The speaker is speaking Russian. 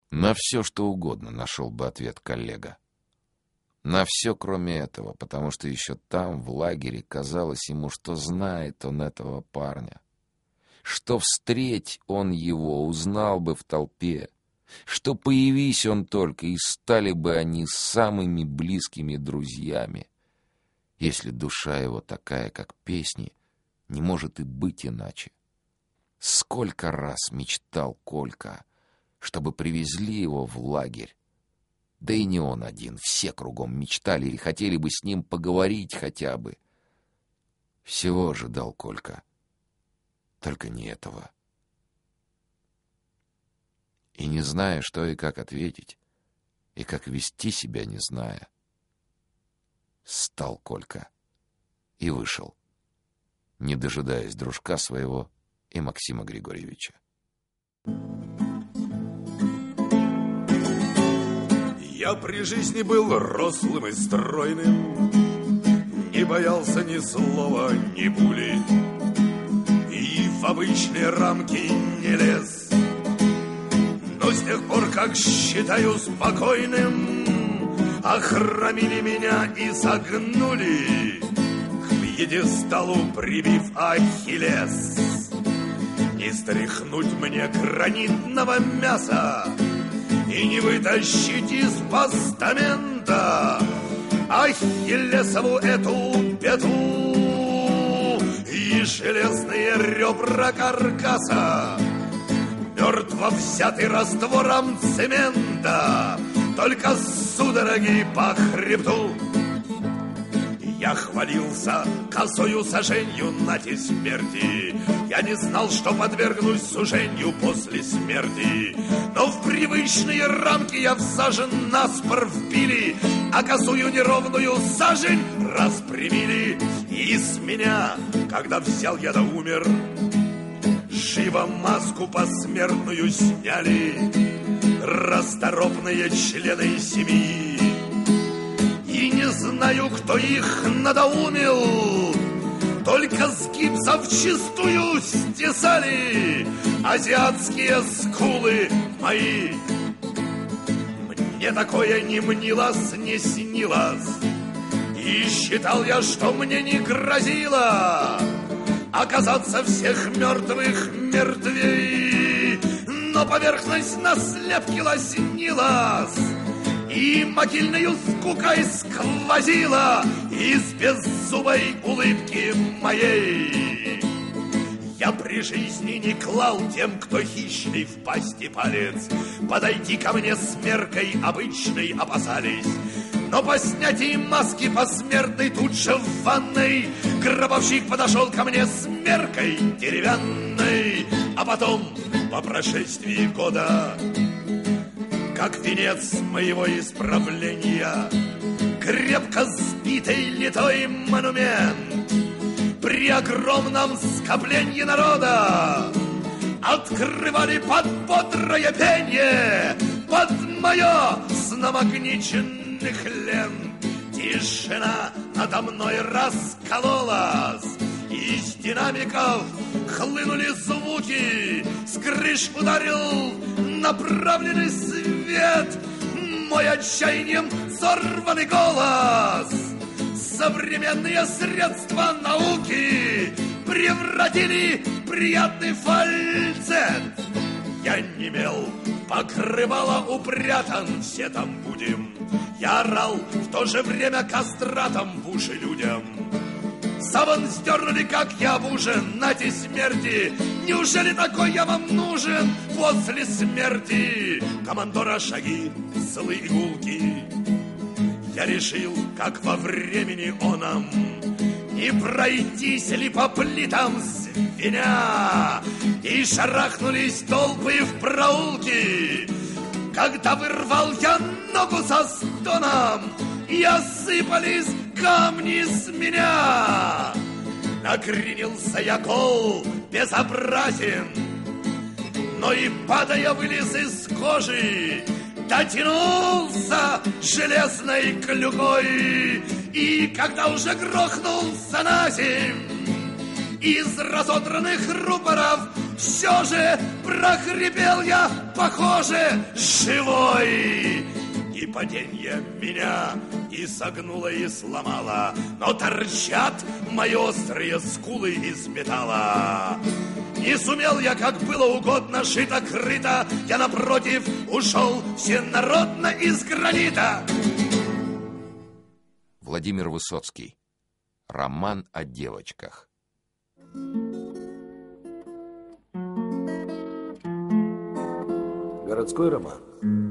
На все, что угодно, нашел бы ответ коллега. На все, кроме этого, потому что еще там, в лагере, казалось ему, что знает он этого парня. Что встреть он его, узнал бы в толпе. Что появись он только, и стали бы они самыми близкими друзьями. Если душа его такая, как песни, не может и быть иначе. Сколько раз мечтал Колька, чтобы привезли его в лагерь. Да и не он один, все кругом мечтали или хотели бы с ним поговорить хотя бы. Всего ожидал Колька, только не этого. И не зная, что и как ответить, и как вести себя, не зная, стал Колька и вышел, не дожидаясь дружка своего и Максима Григорьевича. Я при жизни был рослым и стройным, не боялся ни слова, ни пули, и в обычные рамки не лез. Но с тех пор, как считаю спокойным, охромили меня и согнули, к пьедесталу прибив Ахиллес. Не стряхнуть мне гранитного мяса и не вытащить из постамента Ахиллесову эту петлу и железные ребра каркаса. Мертво взятый раствором цемента, только судороги по хребту. Я хвалился косою соженью нати смерти. Я не знал, что подвергнусь сужению после смерти. Но в привычные рамки я всажен наспор вбили, а косую неровную сажень распрямили. И с меня, когда взял я да умер, живо маску посмертную сняли расторопные члены семьи. И не знаю, кто их надоумил, только с гипса вчистую стесали азиатские скулы мои. Мне такое не мнилось, не снилось, и считал я, что мне не грозило оказаться всех мертвых мертвей. Но поверхность на слепке лоснилась, и могильною скукой сквозила из беззубой улыбки моей. Я при жизни не клал тем, кто хищный в пасти палец. Подойти ко мне с меркой обычной опасались. Но по снятии маски посмертной тут же в ванной гробовщик подошел ко мне с меркой деревянной. А потом, по прошествии года, как венец моего исправления, крепко сбитый литой монумент при огромном скоплении народа открывали под бодрое пенье, под мое с намагниченных лент. Тишина надо мной раскололась, из динамиков хлынули звуки, с крыш ударил направленный свет, мой отчаянием сорванный голос. Современные средства науки превратили приятный фальцет. Я немел, покрывало упрятан, все там будем. Я орал, в то же время кастратом в уши людям. Саван сдернули, как я в ужин, нате смерти. Неужели такой я вам нужен после смерти? Командора шаги, злые игулки. Я решил, как во времени оном, не пройтись ли по плитам звеня. И шарахнулись толпы в проулки. Когда вырвал я ногу со стоном, и осыпались камни с меня. Накренился я гол, безобразен, но и падая вылез из кожи, дотянулся железной клюкой. И когда уже грохнулся на земь, из разодранных рупоров все же прохрипел я, похоже, живой. И паденье меня и согнуло, и сломало, но торчат мои острые скулы из металла. Не сумел я, как было угодно, шито-крыто, я, напротив, ушел всенародно из гранита. Владимир Высоцкий. Роман о девочках. Городской роман.